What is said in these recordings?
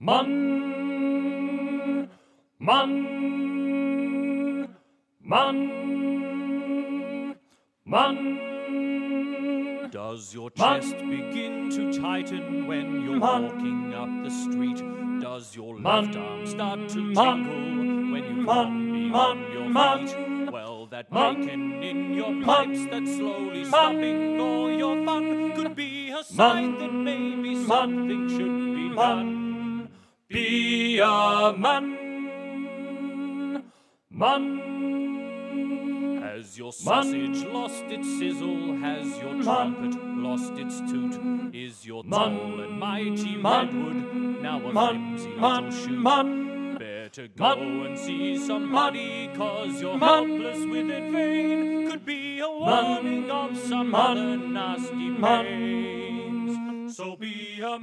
Man, man, man, man. Does your chest begin to tighten when you're walking up the street? Does your left arm start to tingle when you come beyond your feet? Well, that bacon in your pipes that's slowly stopping all your fun could be a sign that maybe something should be done. Be a man, man. Has your sausage lost its sizzle? Has your trumpet lost its toot? Is your tall and mighty redwood now a flimsy little shoot? Better go and see somebody, 'cause you're helpless with it vain. Could be a warning of some other nasty pains. So be a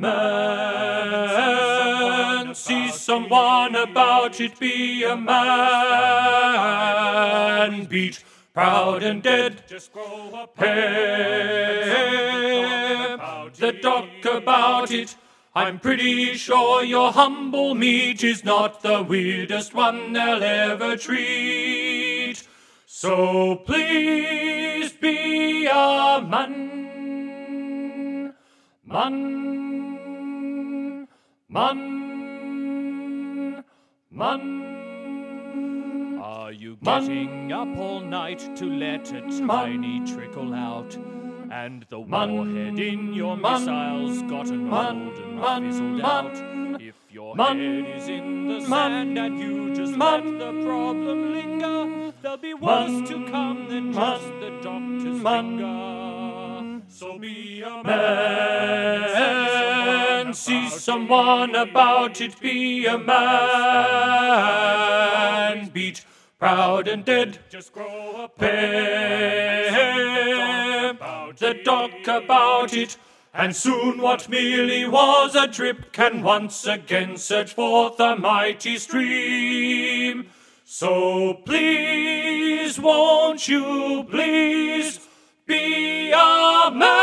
Man, see someone about it, be a man. Beat, proud and dead, Just grow up. the doc about it. I'm pretty sure your humble meat is not the weirdest one they'll ever treat. So please be a man, man, man, man. Are you getting up all night to let a tiny trickle out? And the warhead in your missile's gotten old and fizzled out. If your head is in the sand and you just let the problem linger, there'll be worse to come than just the doctor's finger. So be a Man, see someone about it, be a man. Beat, proud and dead, Just grow up. the doc about it, and soon what merely was a drip can once again surge forth a mighty stream. So please, won't you please be a man?